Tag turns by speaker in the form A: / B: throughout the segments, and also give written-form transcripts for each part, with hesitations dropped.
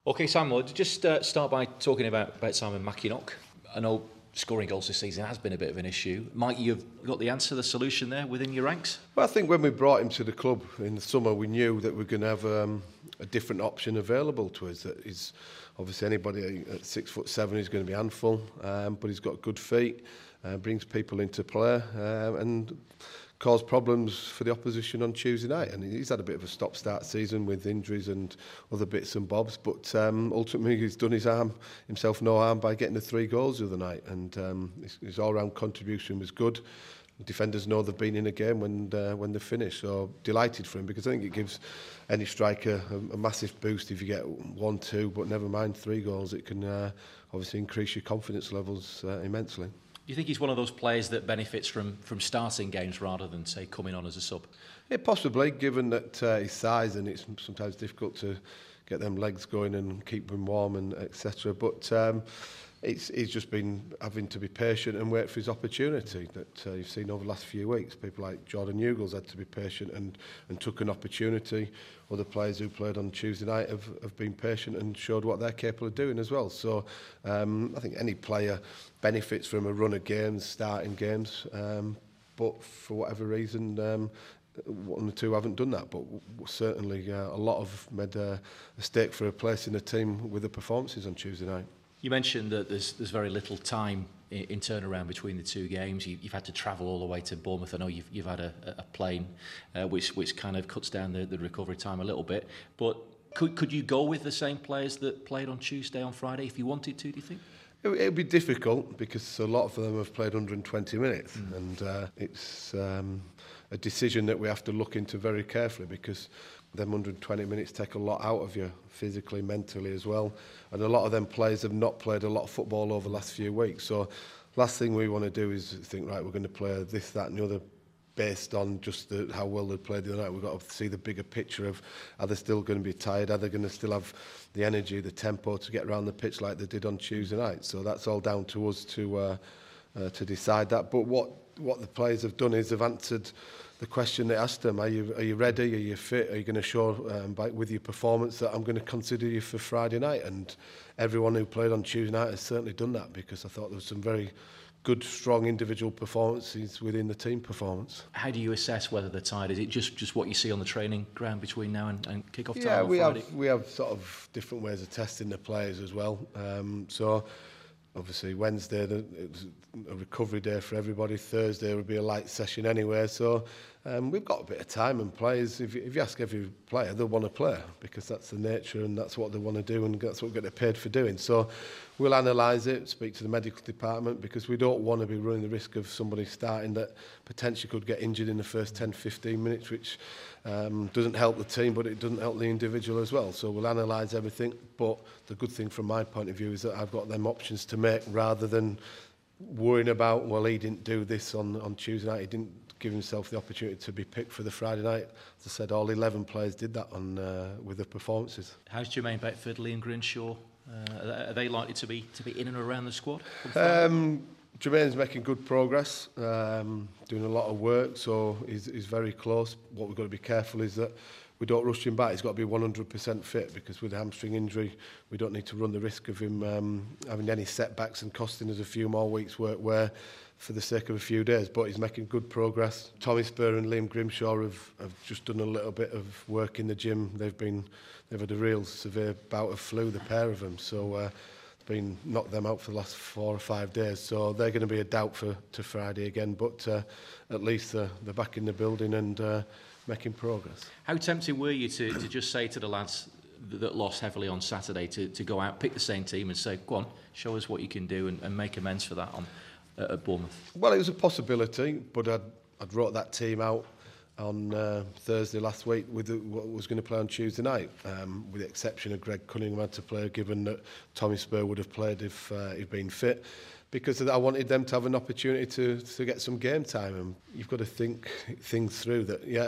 A: Okay, Sam, well, just start by talking about Simon Mackinock. I know scoring goals this season has been a bit of an issue. Might you have got the answer, the solution there within your ranks?
B: Well, I think when we brought him to the club in the summer, we knew that we're going to have a different option available to us. That is, obviously, anybody at 6'7" is going to be a handful, but he's got good feet, brings people into play, and caused problems for the opposition on Tuesday night. And he's had a bit of a stop-start season with injuries and other bits and bobs, but ultimately he's done himself no harm by getting the 3 goals the other night, and his all-round contribution was good. Defenders know they've been in a game when they finish, so delighted for him, because I think it gives any striker a massive boost if you get 1, 2, but never mind 3 goals. It can obviously increase your confidence levels immensely.
A: Do you think he's one of those players that benefits from starting games rather than, say, coming on as a sub?
B: Yeah, possibly, given that his size, and it's sometimes difficult to get them legs going and keep him warm and etc. But he's just been having to be patient and wait for his opportunity that you've seen over the last few weeks. People like Jordan Hughes had to be patient and took an opportunity. Other players who played on Tuesday night have been patient and showed what they're capable of doing as well. So I think any player benefits from a run of games, starting games, but for whatever reason, 1 or 2 haven't done that. But certainly a lot have made a stake for a place in the team with the performances on Tuesday night.
A: You mentioned that there's very little time in turnaround between the 2 games. You've had to travel all the way to Bournemouth. I know you've had a plane, which kind of cuts down the recovery time a little bit. But could you go with the same players that played on Tuesday, on Friday, if you wanted to, do you think?
B: It would be difficult because a lot of them have played 120 minutes, and it's a decision that we have to look into very carefully, because them 120 minutes take a lot out of you, physically, mentally as well. And a lot of them players have not played a lot of football over the last few weeks. So last thing we want to do is think, right, we're going to play this, that and the other based on just how well they played the other night. We've got to see the bigger picture of, are they still going to be tired? Are they going to still have the energy, the tempo to get around the pitch like they did on Tuesday night? So that's all down to us to decide that. But what the players have done is they've answered the question they asked them. Are you ready? Are you fit? Are you going to show with your performance that I'm going to consider you for Friday night? And everyone who played on Tuesday night has certainly done that, because I thought there was some very good, strong individual performances within the team performance.
A: How do you assess whether they're tired? Is it just what you see on the training ground between now and kick-off time?
B: Yeah,
A: on Friday?
B: we have sort of different ways of testing the players as well. So obviously Wednesday it was a recovery day for everybody. Thursday would be a light session anyway. So we've got a bit of time, and players, if you ask every player, they'll want to play, because that's the nature and that's what they want to do, and that's what we get paid for doing. So we'll analyse it, speak to the medical department, because we don't want to be running the risk of somebody starting that potentially could get injured in the first 10-15 minutes, which doesn't help the team, but it doesn't help the individual as well. So we'll analyse everything, but the good thing from my point of view is that I've got them options to make, rather than worrying about, well, he didn't do this on Tuesday night, he didn't give himself the opportunity to be picked for the Friday night. As I said, all 11 players did that with their performances.
A: How's Jermaine Beckford, Liam Grinshaw? Are they likely to be in and around the squad?
B: Jermaine's making good progress, doing a lot of work, so he's very close. What we've got to be careful is that we don't rush him back. He's got to be 100% fit, because with a hamstring injury, we don't need to run the risk of him having any setbacks and costing us a few more weeks' work wear for the sake of a few days. But he's making good progress. Tommy Spur and Liam Grimshaw have just done a little bit of work in the gym. They've had a real severe bout of flu, the pair of them. So been knocked them out for the last 4 or 5 days, so they're going to be a doubt to Friday again, but at least they're back in the building and making progress.
A: How tempted were you to just say to the lads that lost heavily on Saturday to go out, pick the same team and say, go on, show us what you can do, and make amends for that at Bournemouth?
B: Well, it was a possibility, but I'd wrote that team out on Thursday last week with what was going to play on Tuesday night, with the exception of Greg Cunningham had to play, given that Tommy Spur would have played if he'd been fit, because I wanted them to have an opportunity to get some game time. And you've got to think things through that, yeah,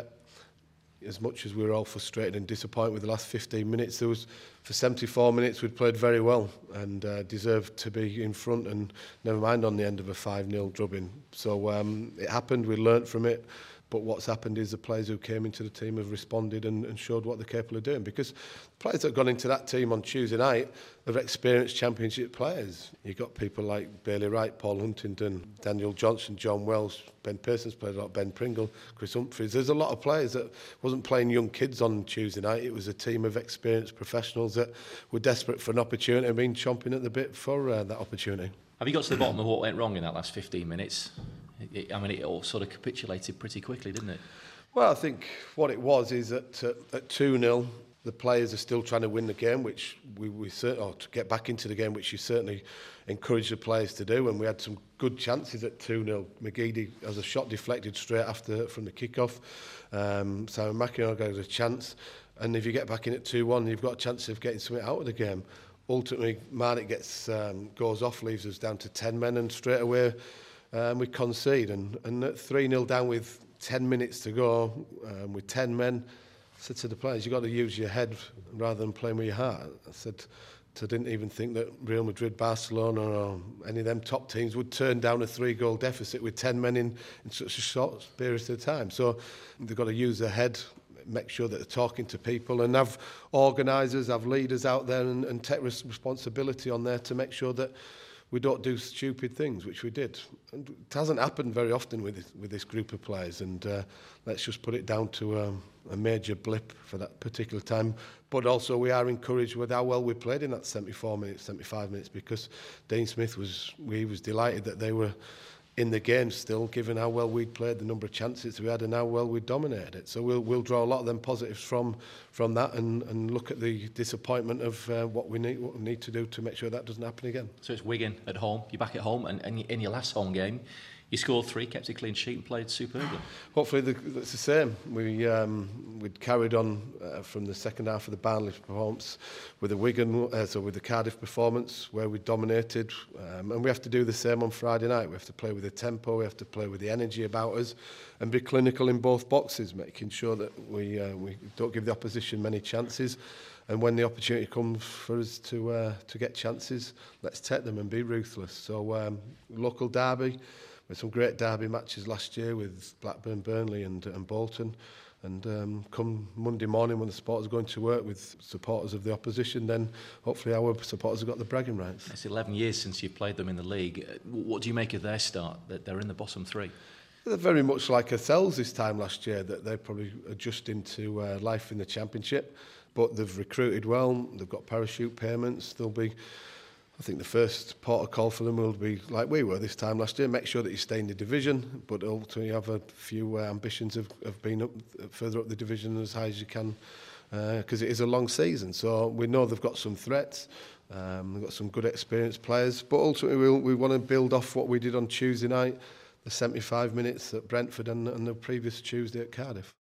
B: as much as we were all frustrated and disappointed with the last 15 minutes, there was, for 74 minutes, we'd played very well and deserved to be in front, and never mind on the end of a 5-0 drubbing. So it happened, we learnt from it, But what's happened is the players who came into the team have responded and showed what they're capable of doing. Because the players that have gone into that team on Tuesday night are experienced championship players. You've got people like Bailey Wright, Paul Huntington, Daniel Johnson, John Wells, Ben Pearson's played a lot, Ben Pringle, Chris Humphries. There's a lot of players that wasn't playing young kids on Tuesday night. It was a team of experienced professionals that were desperate for an opportunity and been chomping at the bit for that opportunity.
A: Have you got to the bottom of what went wrong in that last 15 minutes? It all sort of capitulated pretty quickly, didn't it?
B: Well, I think what it was is that at 2-0, the players are still trying to win the game, which we certainly, or to get back into the game, which you certainly encourage the players to do. And we had some good chances at 2-0. McGeady has a shot deflected straight after from the kickoff. Simon McIntyre got a chance. And if you get back in at 2-1, you've got a chance of getting something out of the game. Ultimately, Marnick goes off, leaves us down to 10 men, and straight away we concede. And at 3-0 down with 10 minutes to go, with 10 men, I said to the players, you've got to use your head rather than playing with your heart. I said, I didn't even think that Real Madrid, Barcelona or any of them top teams would turn down a 3-goal deficit with 10 men in such a short period of time. So they've got to use their head, make sure that they're talking to people and have organisers, have leaders out there and take responsibility on there to make sure that we don't do stupid things, which we did. And it hasn't happened very often with this group of players, and let's just put it down to a major blip for that particular time. But also we are encouraged with how well we played in that 75 minutes, because Dean Smith was delighted that they were in the game still, given how well we'd played, the number of chances we had and how well we dominated it. So we'll draw a lot of them positives from that and look at the disappointment of what we need to do to make sure that doesn't happen again.
A: So it's Wigan at home, you're back at home, and in your last home game, you scored 3, kept a clean sheet and played superbly. Hopefully
B: it's the same. We'd carried on from the second half of the Burnley performance with the with the Cardiff performance where we dominated, and we have to do the same on Friday night. We have to play with the tempo, we have to play with the energy about us and be clinical in both boxes, making sure that we don't give the opposition many chances. And when the opportunity comes for us to get chances, let's take them and be ruthless. So local derby. We had some great derby matches last year with Blackburn, Burnley and Bolton. And come Monday morning when the supporters are going to work with supporters of the opposition, then hopefully our supporters have got the bragging rights.
A: It's 11 years since you've played them in the league. What do you make of their start, that they're in the bottom 3?
B: They're very much like ourselves this time last year, that they're probably adjusting to life in the Championship. But they've recruited well, they've got parachute payments. They'll be... I think the first port of call for them will be like we were this time last year, make sure that you stay in the division, but ultimately have a few ambitions of being up further up the division as high as you can, because it is a long season. So we know they've got some threats, they've got some good experienced players, but ultimately we want to build off what we did on Tuesday night, the 75 minutes at Brentford and the previous Tuesday at Cardiff.